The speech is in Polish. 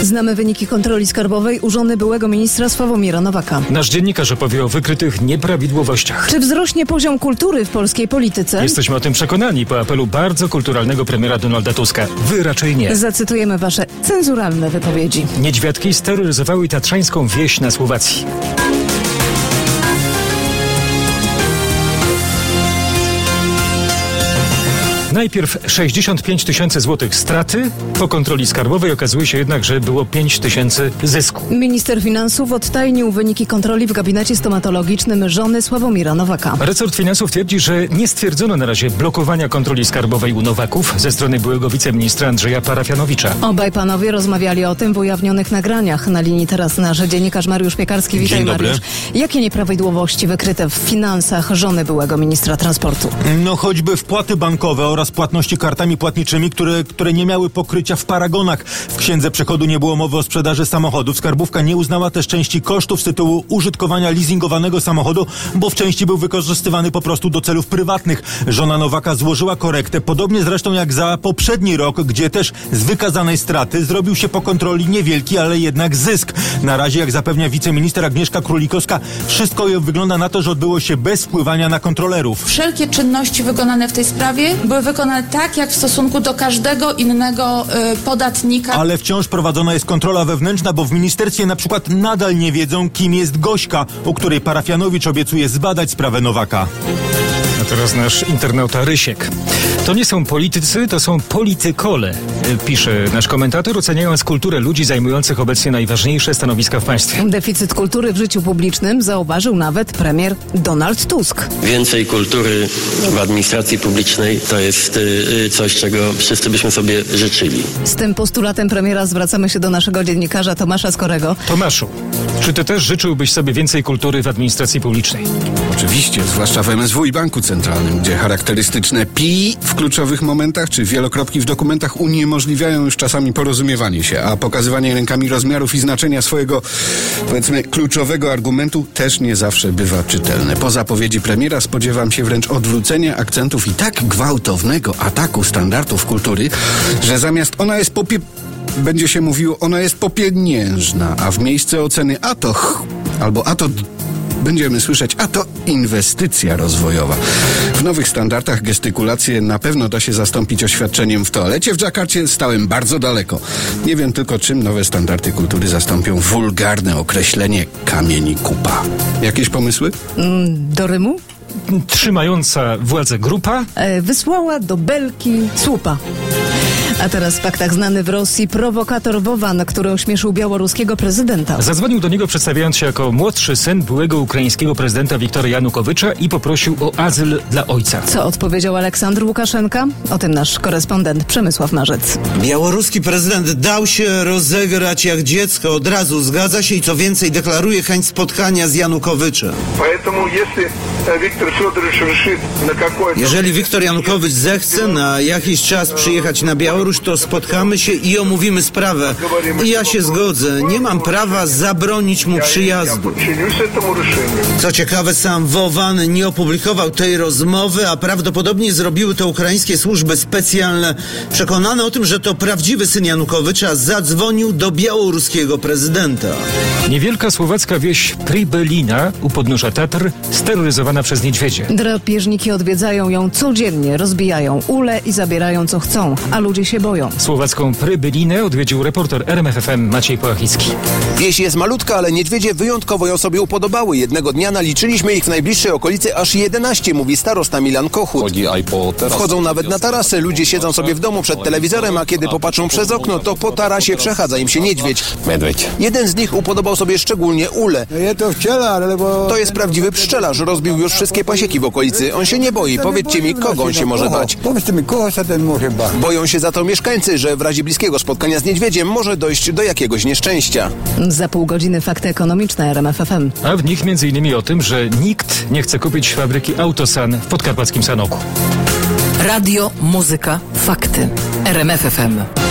Znamy wyniki kontroli skarbowej u żony byłego ministra Sławomira Nowaka. Nasz dziennikarz opowie o wykrytych nieprawidłowościach. Czy wzrośnie poziom kultury w polskiej polityce? Jesteśmy o tym przekonani po apelu bardzo kulturalnego premiera Donalda Tuska. Wy raczej nie. Zacytujemy wasze cenzuralne wypowiedzi. Niedźwiadki steroryzowały tatrzańską wieś na Słowacji. Najpierw 65 tysięcy złotych straty, po kontroli skarbowej okazuje się jednak, że było 5 tysięcy zysku. Minister finansów odtajnił wyniki kontroli w gabinecie stomatologicznym żony Sławomira Nowaka. Resort finansów twierdzi, że nie stwierdzono na razie blokowania kontroli skarbowej u Nowaków ze strony byłego wiceministra Andrzeja Parafianowicza. Obaj panowie rozmawiali o tym w ujawnionych nagraniach. Na linii teraz nasz dziennikarz Mariusz Piekarski. Witaj, Mariusz. Jakie nieprawidłowości wykryte w finansach żony byłego ministra transportu? No choćby wpłaty bankowe oraz płatności kartami płatniczymi, które nie miały pokrycia w paragonach. W księdze przychodu nie było mowy o sprzedaży samochodów. Skarbówka nie uznała też części kosztów z tytułu użytkowania leasingowanego samochodu, bo w części był wykorzystywany po prostu do celów prywatnych. Żona Nowaka złożyła korektę, podobnie zresztą jak za poprzedni rok, gdzie też z wykazanej straty zrobił się po kontroli niewielki, ale jednak zysk. Na razie, jak zapewnia wiceminister Agnieszka Królikowska, wszystko wygląda na to, że odbyło się bez wpływania na kontrolerów. Wszelkie czynności wykonane w tej sprawie były wykonane tak, jak w stosunku do każdego innego podatnika. Ale wciąż prowadzona jest kontrola wewnętrzna, bo w ministerstwie na przykład nadal nie wiedzą, kim jest Gośka, u której Parafianowicz obiecuje zbadać sprawę Nowaka. A teraz nasz internauta Rysiek. To nie są politycy, to są politykole, pisze nasz komentator, oceniając kulturę ludzi zajmujących obecnie najważniejsze stanowiska w państwie. Deficyt kultury w życiu publicznym zauważył nawet premier Donald Tusk. Więcej kultury w administracji publicznej to jest coś, czego wszyscy byśmy sobie życzyli. Z tym postulatem premiera zwracamy się do naszego dziennikarza Tomasza Skorego. Tomaszu, czy ty też życzyłbyś sobie więcej kultury w administracji publicznej? Oczywiście, zwłaszcza w MSW i Banku Centralnym, gdzie charakterystyczne pi w kluczowych momentach czy wielokropki w dokumentach uniemożliwiają już czasami porozumiewanie się, a pokazywanie rękami rozmiarów i znaczenia swojego, powiedzmy, kluczowego argumentu też nie zawsze bywa czytelne. Po zapowiedzi premiera spodziewam się wręcz odwrócenia akcentów i tak gwałtownego ataku standardów kultury, że zamiast ona jest będzie się mówiło, ona jest popieniężna, a w miejsce oceny będziemy słyszeć, a to inwestycja rozwojowa. W nowych standardach gestykulację na pewno da się zastąpić oświadczeniem w toalecie. W Dżakarcie stałem bardzo daleko. Nie wiem tylko, czym nowe standardy kultury zastąpią wulgarne określenie kamień kupa. Jakieś pomysły? Do Rymu? Trzymająca władzę grupa Wysłała do belki słupa. A teraz w faktach znany w Rosji prowokator Wowan, który ośmieszył białoruskiego prezydenta. Zadzwonił do niego, przedstawiając się jako młodszy syn byłego ukraińskiego prezydenta Wiktora Janukowycza i poprosił o azyl dla ojca. Co odpowiedział Aleksandr Łukaszenka? O tym nasz korespondent Przemysław Marzec. Białoruski prezydent dał się rozegrać jak dziecko, od razu zgadza się i co więcej deklaruje chęć spotkania z Janukowiczem. Jeżeli Wiktor Janukowicz zechce na jakiś czas przyjechać na Białoruś, to spotkamy się i omówimy sprawę. I ja się zgodzę. Nie mam prawa zabronić mu przyjazdu. Co ciekawe, sam Wowan nie opublikował tej rozmowy, a prawdopodobnie zrobiły to ukraińskie służby specjalne. Przekonany o tym, że to prawdziwy syn Janukowycza, zadzwonił do białoruskiego prezydenta. Niewielka słowacka wieś Pribylina u podnóża Tatr, steroryzowana przez niedźwiedzie. Drapieżniki odwiedzają ją codziennie, rozbijają ule i zabierają co chcą, a ludzie się boją. Słowacką Prybylinę odwiedził reporter RMFFM Maciej Połachicki. Wieś jest malutka, ale niedźwiedzie wyjątkowo ją sobie upodobały. Jednego dnia naliczyliśmy ich w najbliższej okolicy aż 11, mówi starosta Milan Kochut. Wchodzą nawet na tarasy, ludzie siedzą sobie w domu przed telewizorem, a kiedy popatrzą przez okno, to po tarasie przechadza im się niedźwiedź. Jeden z nich upodobał sobie szczególnie ulę. To jest prawdziwy pszczelarz, rozbił już wszystkie pasieki w okolicy. On się nie boi. Powiedzcie mi, kogo on się może bać? Boją się za to mieszkańcy, że w razie bliskiego spotkania z niedźwiedziem może dojść do jakiegoś nieszczęścia. Za pół godziny fakty ekonomiczne RMF FM. A w nich m.in. o tym, że nikt nie chce kupić fabryki Autosan w podkarpackim Sanoku. Radio, muzyka, fakty. RMF FM.